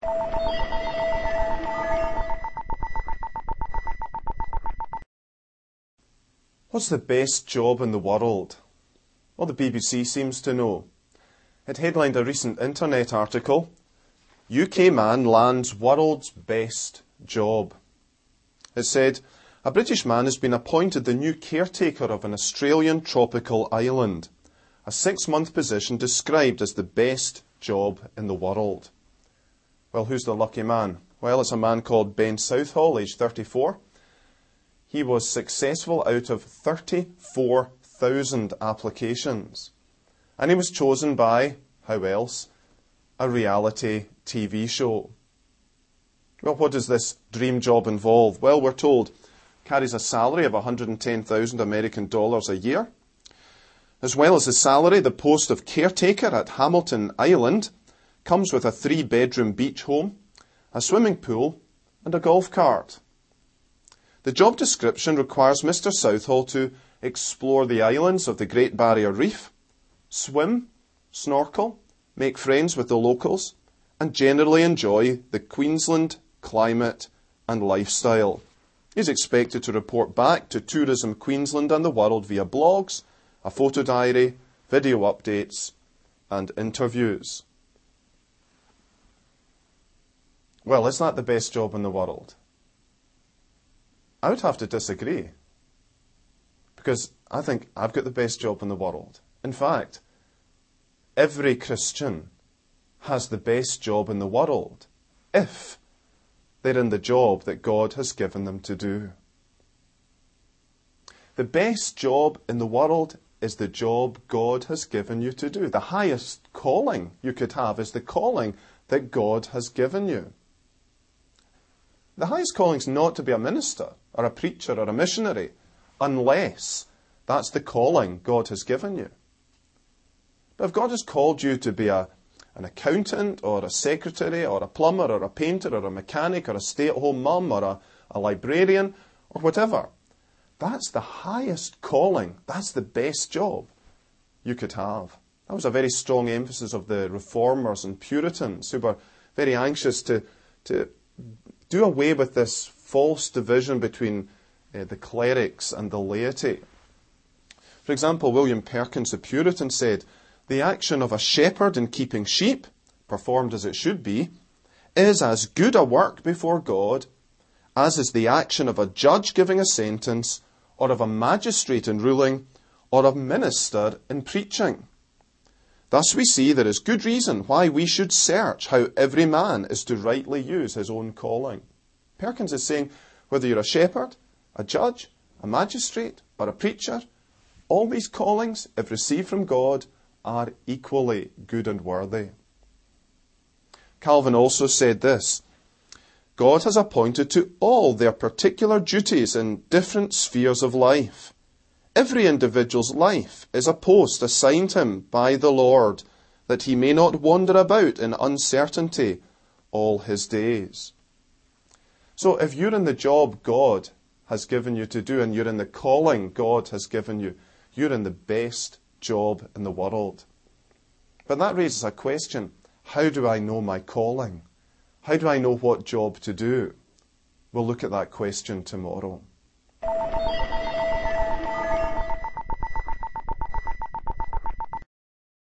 What's the best job in the world? Well, the BBC seems to know. It headlined a recent internet article, UK man lands world's best job. It said, a British man has been appointed the new caretaker of an Australian tropical island, a 6-month position described as the best job in the world. Well, who's the lucky man? Well, it's a man called Ben Southall, aged 34. He was successful out of 34,000 applications. And he was chosen by, how else, a reality TV show. Well, what does this dream job involve? Well, we're told carries a salary of 110,000 American dollars a year. As well as his salary, the post of caretaker at Hamilton Island comes with a 3-bedroom beach home, a swimming pool, and a golf cart. The job description requires Mr. Southall to explore the islands of the Great Barrier Reef, swim, snorkel, make friends with the locals, and generally enjoy the Queensland climate and lifestyle. He's expected to report back to Tourism Queensland and the world via blogs, a photo diary, video updates, and interviews. Well, is that the best job in the world? I would have to disagree, because I think I've got the best job in the world. In fact, every Christian has the best job in the world if they're in the job that God has given them to do. The best job in the world is the job God has given you to do. The highest calling you could have is the calling that God has given you. The highest calling is not to be a minister or a preacher or a missionary, unless that's the calling God has given you. But if God has called you to be an accountant or a secretary or a plumber or a painter or a mechanic or a stay-at-home mum or a librarian or whatever, that's the highest calling. That's the best job you could have. That was a very strong emphasis of the Reformers and Puritans who were very anxious to do away with this false division between the clerics and the laity. For example, William Perkins the Puritan said, the action of a shepherd in keeping sheep, performed as it should be, is as good a work before God as is the action of a judge giving a sentence, or of a magistrate in ruling, or of minister in preaching. Thus we see there is good reason why we should search how every man is to rightly use his own calling. Perkins is saying, whether you're a shepherd, a judge, a magistrate, or a preacher, all these callings, if received from God, are equally good and worthy. Calvin also said this, God has appointed to all their particular duties in different spheres of life. Every individual's life is a post assigned him by the Lord, that he may not wander about in uncertainty all his days. So if you're in the job God has given you to do, and you're in the calling God has given you, you're in the best job in the world. But that raises a question. How do I know my calling? How do I know what job to do? We'll look at that question tomorrow.